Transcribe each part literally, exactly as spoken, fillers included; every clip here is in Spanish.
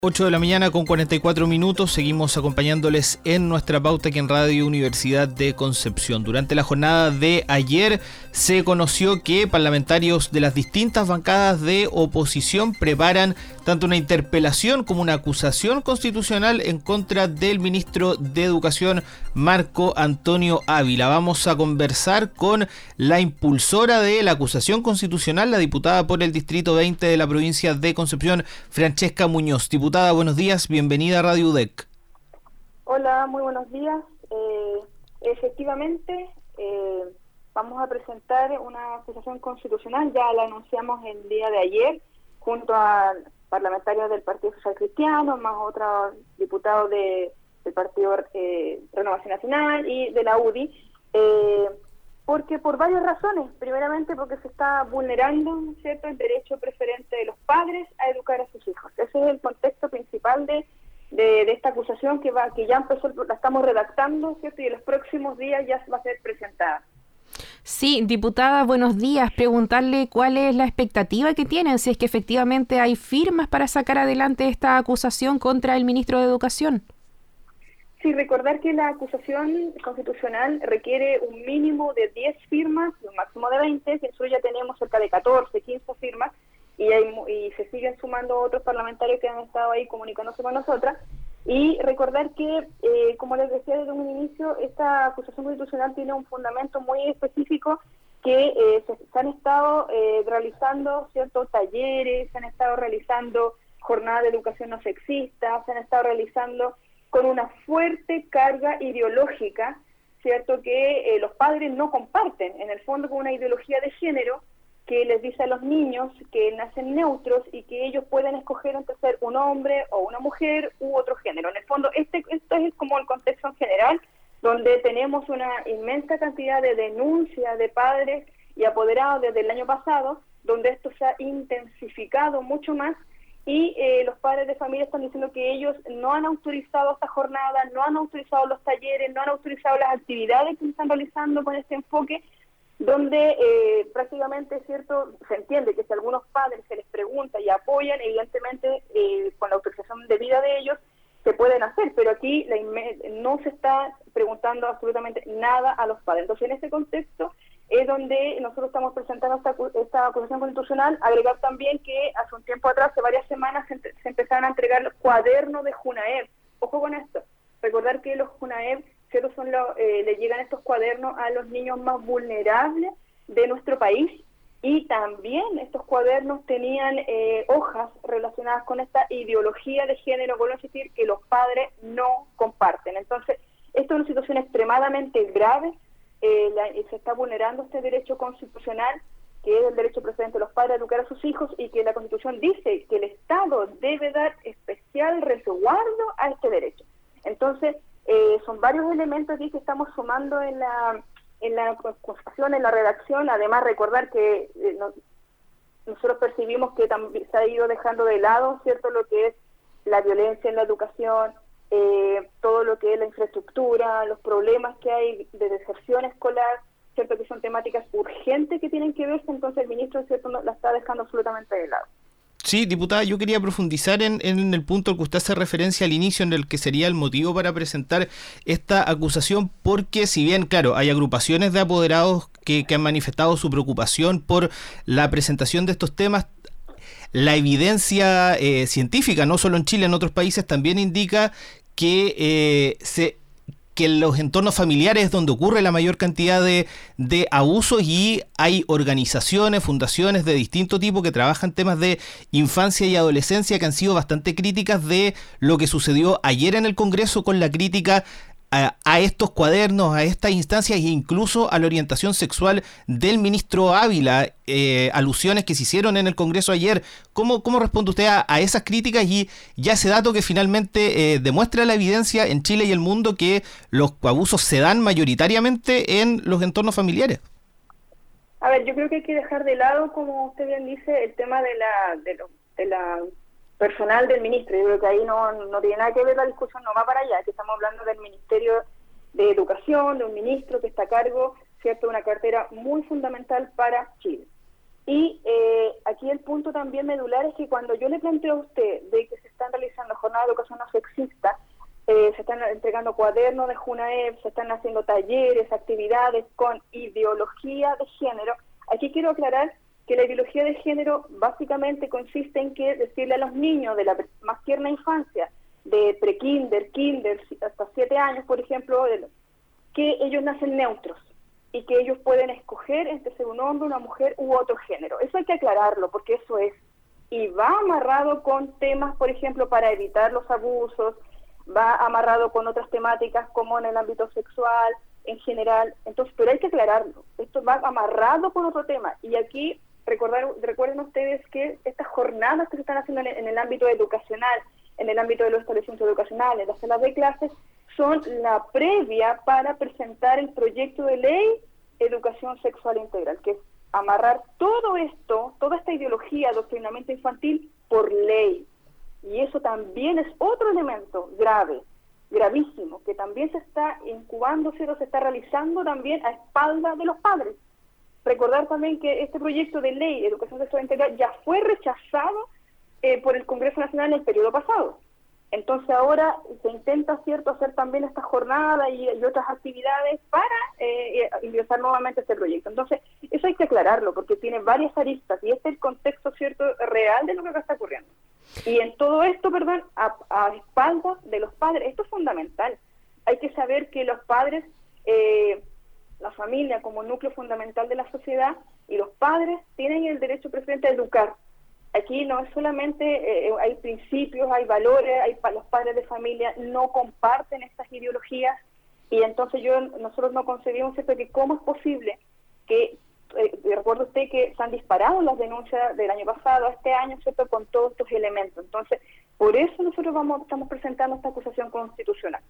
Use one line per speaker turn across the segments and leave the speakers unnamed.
ocho de la mañana con cuarenta y cuatro minutos, seguimos acompañándoles en nuestra pauta aquí en Radio Universidad de Concepción. Durante la jornada de ayer se conoció que parlamentarios de las distintas bancadas de oposición preparan tanto una interpelación como una acusación constitucional en contra del ministro de Educación, Marco Antonio Ávila. Vamos a conversar con la impulsora de la acusación constitucional, la diputada por el Distrito veinte de la provincia de Concepción, Francesca Muñoz. Diputada, buenos días, bienvenida a Radio U D E C.
Hola, muy buenos días. Eh, efectivamente, eh, vamos a presentar una acusación constitucional, ya la anunciamos el día de ayer, junto a parlamentarios del Partido Social Cristiano, más otros diputados de, del Partido eh, Renovación Nacional y de la U D I, eh, porque por varias razones. Primeramente porque se está vulnerando, ¿cierto?, el derecho preferente de los padres a educar a sus hijos. Ese es el contexto principal de, de, de esta acusación que va que ya empezó, la estamos redactando, ¿cierto?, y en los próximos días ya va a ser presentada.
Sí, diputada, buenos días. Preguntarle cuál es la expectativa que tienen, si es que efectivamente hay firmas para sacar adelante esta acusación contra el ministro de Educación.
Sí, recordar que la acusación constitucional requiere un mínimo de diez firmas y un máximo de veinte, que en su ya tenemos cerca de catorce, quince firmas, y, hay, y se siguen sumando otros parlamentarios que han estado ahí comunicándose con nosotras. Y recordar que, eh, como les decía desde un inicio, esta acusación constitucional tiene un fundamento muy específico, que eh, se, se han estado eh, realizando ciertos talleres, se han estado realizando jornadas de educación no sexista, se han estado realizando con una fuerte carga ideológica, cierto, que eh, los padres no comparten, en el fondo con una ideología de género que les dice a los niños que nacen neutros y que ellos pueden escoger entre ser un hombre o una mujer u otro género. En el fondo, este esto es como el contexto en general, donde tenemos una inmensa cantidad de denuncias de padres y apoderados desde el año pasado, donde esto se ha intensificado mucho más. Y eh, los padres de familia están diciendo que ellos no han autorizado esta jornada, no han autorizado los talleres, no han autorizado las actividades que se están realizando con este enfoque, donde eh, prácticamente es cierto, se entiende que si a algunos padres se les pregunta y apoyan, evidentemente eh, con la autorización debida de ellos se pueden hacer, pero aquí la no se está preguntando absolutamente nada a los padres. Entonces, en ese contexto es donde nosotros estamos presentando esta, esta acusación constitucional. Agregar también que hace un tiempo atrás, hace varias semanas, se, se empezaron a entregar los cuadernos de JUNAEV. Ojo con esto, recordar que los JUNAEV, ¿cierto?, son los, eh, le llegan estos cuadernos a los niños más vulnerables de nuestro país, y también estos cuadernos tenían eh, hojas relacionadas con esta ideología de género, vuelvo a insistir, que los padres no comparten. Entonces, esto es una situación extremadamente grave. Eh, la, se está vulnerando este derecho constitucional, que es el derecho preferente de los padres a educar a sus hijos, y que la Constitución dice que el Estado debe dar especial resguardo a este derecho. Entonces, eh, son varios elementos aquí que estamos sumando en la en la constitución, en la redacción. Además, recordar que eh, no, nosotros percibimos que también se ha ido dejando de lado, ¿cierto?, lo que es la violencia en la educación, Eh, todo lo que es la infraestructura, los problemas que hay de deserción escolar, cierto, que son temáticas urgentes que tienen que verse. Entonces el ministro, cierto, no, la está dejando absolutamente de lado.
Sí, diputada, yo quería profundizar en, en el punto al que usted hace referencia al inicio, en el que sería el motivo para presentar esta acusación, porque si bien, claro, hay agrupaciones de apoderados que, que han manifestado su preocupación por la presentación de estos temas, la evidencia eh, científica, no solo en Chile, en otros países, también indica que eh, se que en los entornos familiares es donde ocurre la mayor cantidad de, de abusos, y hay organizaciones, fundaciones de distinto tipo que trabajan temas de infancia y adolescencia que han sido bastante críticas de lo que sucedió ayer en el Congreso con la crítica a, a estos cuadernos, a estas instancias e incluso a la orientación sexual del ministro Ávila, eh, alusiones que se hicieron en el Congreso ayer. ¿Cómo, cómo responde usted a, a esas críticas y ya ese dato que finalmente eh, demuestra la evidencia en Chile y el mundo que los abusos se dan mayoritariamente en los entornos familiares?
A ver, yo creo que hay que dejar de lado, como usted bien dice, el tema de la de, lo, de la personal del ministro. Yo creo que ahí no, no tiene nada que ver la discusión, no va para allá, que estamos hablando del Ministerio de Educación, de un ministro que está a cargo, ¿cierto?, de una cartera muy fundamental para Chile. Y eh, aquí el punto también medular es que cuando yo le planteo a usted de que se están realizando jornadas de educación no sexista, eh, se están entregando cuadernos de JUNAEP, se están haciendo talleres, actividades con ideología de género, aquí quiero aclarar que la ideología de género básicamente consiste en que decirle a los niños de la más tierna infancia, de prekinder, kinder, hasta siete años, por ejemplo, que ellos nacen neutros y que ellos pueden escoger entre ser un hombre, una mujer u otro género. Eso hay que aclararlo, porque eso es. Y va amarrado con temas, por ejemplo, para evitar los abusos, va amarrado con otras temáticas como en el ámbito sexual, en general. Entonces, pero hay que aclararlo. Esto va amarrado con otro tema. Y aquí, recordar, recuerden ustedes que estas jornadas que se están haciendo en el, en el ámbito educacional, en el ámbito de los establecimientos educacionales, las salas de clases, son la previa para presentar el proyecto de ley Educación Sexual Integral, que es amarrar todo esto, toda esta ideología de adoctrinamiento infantil por ley. Y eso también es otro elemento grave, gravísimo, que también se está incubando, ¿cierto? Se está realizando también a espaldas de los padres. Recordar también que este proyecto de ley Educación Sexual Integral ya fue rechazado eh, por el Congreso Nacional en el periodo pasado. Entonces ahora se intenta, ¿cierto?, hacer también esta jornada y, y otras actividades para eh, ingresar nuevamente a este proyecto. Entonces, eso hay que aclararlo, porque tiene varias aristas, y este es el contexto, ¿cierto?, real de lo que acá está ocurriendo. Y en todo esto, perdón, a, a espaldas de los padres, esto es fundamental. Hay que saber que los padres, eh, la familia como núcleo fundamental de la sociedad, y los padres tienen el derecho preferente a educar. Aquí no es solamente, eh, hay principios, hay valores, hay los padres de familia no comparten estas ideologías, y entonces yo nosotros no concebimos esto, que cómo es posible que, eh, recuerda usted que se han disparado las denuncias del año pasado a este año, ¿cierto?, con todos estos elementos. Entonces, por eso nosotros vamos estamos presentando esta acusación constitucional.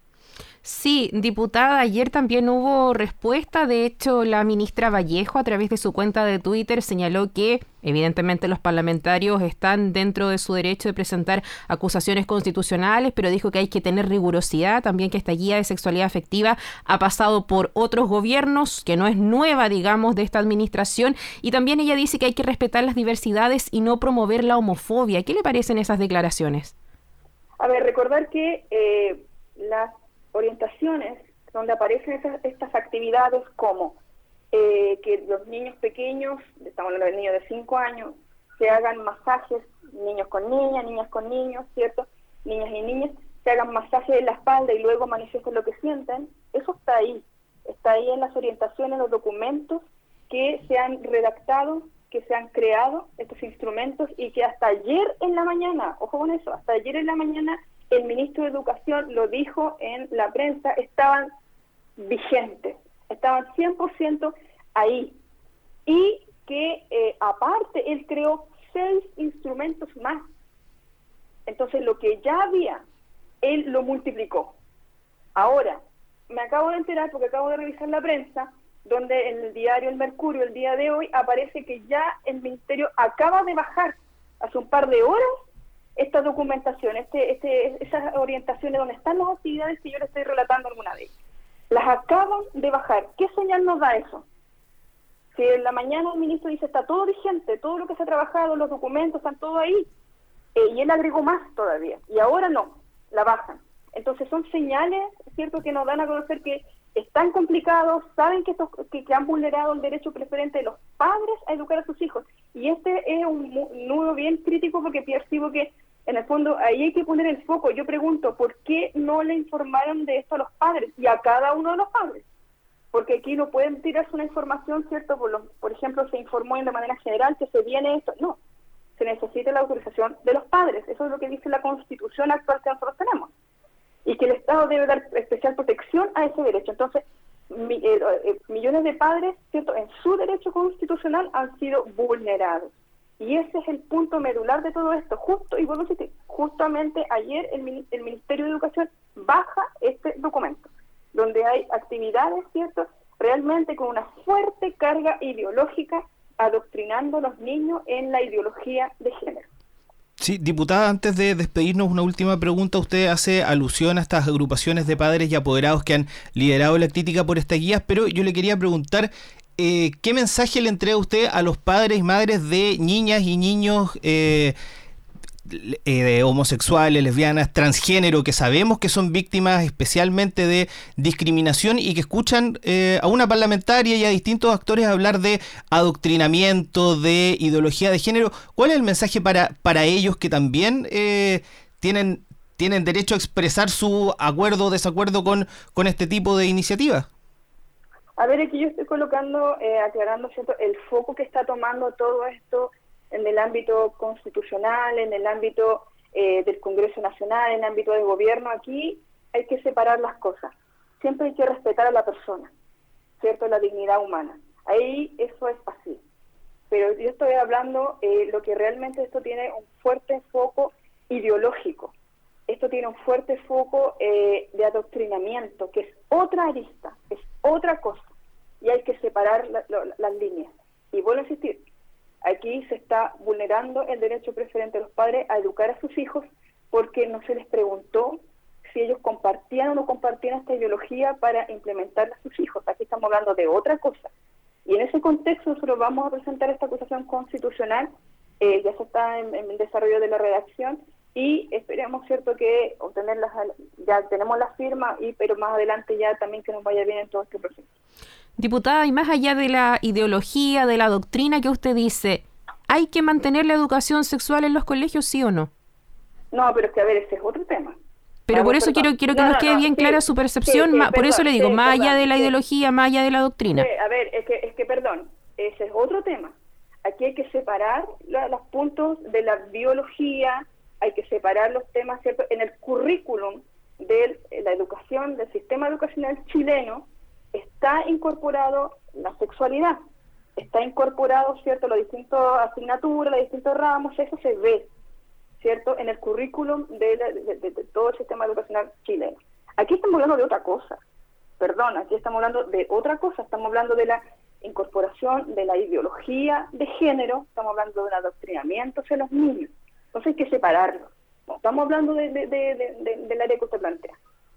Sí, diputada, ayer también hubo respuesta. De hecho, la ministra Vallejo, a través de su cuenta de Twitter, señaló que evidentemente los parlamentarios están dentro de su derecho de presentar acusaciones constitucionales, pero dijo que hay que tener rigurosidad, también que esta guía de sexualidad afectiva ha pasado por otros gobiernos, que no es nueva, digamos, de esta administración, y también ella dice que hay que respetar las diversidades y no promover la homofobia. ¿Qué le parecen esas declaraciones?
A ver, recordar que eh, las orientaciones donde aparecen esas, estas actividades como eh, que los niños pequeños, estamos hablando de niños de cinco años, se hagan masajes, niños con niñas, niñas con niños, ¿cierto? Niñas y niñas, se hagan masajes en la espalda y luego manifiesten lo que sienten. Eso está ahí, está ahí en las orientaciones, los documentos que se han redactado, que se han creado, estos instrumentos, y que hasta ayer en la mañana, ojo con eso, hasta ayer en la mañana el ministro de Educación lo dijo en la prensa, estaban vigentes, estaban cien por ciento ahí. Y que eh, aparte él creó seis instrumentos más. Entonces lo que ya había, él lo multiplicó. Ahora, me acabo de enterar, porque acabo de revisar la prensa, donde en el diario El Mercurio, el día de hoy, aparece que ya el ministerio acaba de bajar, hace un par de horas, esta documentación, este, este, esas orientaciones donde están las actividades que yo le estoy relatando alguna de ellas. Las acaban de bajar. ¿Qué señal nos da eso? Si en la mañana el ministro dice está todo vigente, todo lo que se ha trabajado, los documentos están todo ahí, eh, y él agregó más todavía, y ahora no, la bajan. Entonces son señales, ¿cierto?, que nos dan a conocer que están complicados, saben que, estos, que, que han vulnerado el derecho preferente de los padres a educar a sus hijos. Y este es un nudo bien crítico, porque percibo que en el fondo ahí hay que poner el foco. Yo pregunto, ¿por qué no le informaron de esto a los padres y a cada uno de los padres? Porque aquí no pueden tirarse una información, ¿cierto? Por, los, por ejemplo, se informó de manera general que se viene esto. No, se necesita la autorización de los padres. Eso es lo que dice la Constitución actual que nosotros tenemos. Y que el Estado debe dar especial protección a ese derecho. Entonces, mi, eh, eh, millones de padres, ¿cierto?, en su derecho constitucional han sido vulnerados. Y ese es el punto medular de todo esto. Justo, y vuelvo a decir, justamente ayer el, el Ministerio de Educación baja este documento, donde hay actividades, ¿cierto?, realmente con una fuerte carga ideológica, adoctrinando a los niños en la ideología de género.
Sí, diputada, antes de despedirnos, una última pregunta. Usted hace alusión a estas agrupaciones de padres y apoderados que han liderado la crítica por estas guías, pero yo le quería preguntar, eh, ¿qué mensaje le entrega usted a los padres y madres de niñas y niños eh, eh, de homosexuales, lesbianas, transgénero, que sabemos que son víctimas especialmente de discriminación y que escuchan eh, a una parlamentaria y a distintos actores hablar de adoctrinamiento, de ideología de género? ¿Cuál es el mensaje para, para ellos que también eh, tienen, tienen derecho a expresar su acuerdo o desacuerdo con, con este tipo de iniciativas?
A ver, aquí yo estoy colocando, eh, aclarando, ¿cierto?, el foco que está tomando todo esto en el ámbito constitucional, en el ámbito eh, del Congreso Nacional, en el ámbito del gobierno. Aquí hay que separar las cosas. Siempre hay que respetar a la persona, ¿cierto?, la dignidad humana. Ahí eso es así. Pero yo estoy hablando, eh, lo que realmente esto tiene un fuerte foco ideológico. Esto tiene un fuerte foco eh, de adoctrinamiento, que es otra arista, es otra cosa. Y hay que separar la, la, las líneas. Y vuelvo a insistir, aquí se está vulnerando el derecho preferente de los padres a educar a sus hijos porque no se les preguntó si ellos compartían o no compartían esta ideología para implementarla a sus hijos. Aquí estamos hablando de otra cosa. Y en ese contexto nosotros vamos a presentar esta acusación constitucional, eh, ya se está en, en el desarrollo de la redacción y esperemos, cierto, que obtener las, ya tenemos la firma, y pero más adelante ya también que nos vaya bien en todo este proceso.
Diputada, y más allá de la ideología, de la doctrina que usted dice, ¿hay que mantener la educación sexual en los colegios, sí o no?
No, pero es que a ver, ese es otro tema.
Pero
Vamos,
por eso
perdón.
quiero quiero que
no,
nos
no,
quede
no,
bien
sí,
clara su percepción,
sí, sí,
ma, por
perdón,
eso le digo,
sí,
más
perdón,
allá de la
sí.
ideología, más allá de la doctrina.
Sí, a ver, es que, es que perdón, ese es otro tema. Aquí hay que separar la, los puntos de la biología, hay que separar los temas, ¿cierto? En el currículum de la educación, del sistema educacional chileno, está incorporado la sexualidad, está incorporado, ¿cierto?, las distintas asignaturas, los distintos ramos, eso se ve, ¿cierto?, en el currículum de, la, de, de, de todo el sistema educacional chileno. Aquí estamos hablando de otra cosa, perdón, aquí estamos hablando de otra cosa, estamos hablando de la incorporación de la ideología de género, estamos hablando de un adoctrinamiento hacia los niños, entonces hay que separarlo, no estamos hablando de, de, de, de, de, del área que usted plantea.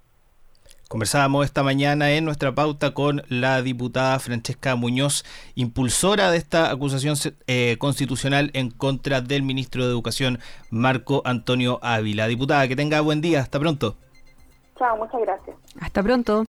Conversábamos esta mañana en nuestra pauta con la diputada Francesca Muñoz, impulsora de esta acusación eh, constitucional en contra del ministro de Educación, Marco Antonio Ávila. Diputada, que tenga buen día. Hasta pronto.
Chao, muchas gracias.
Hasta pronto.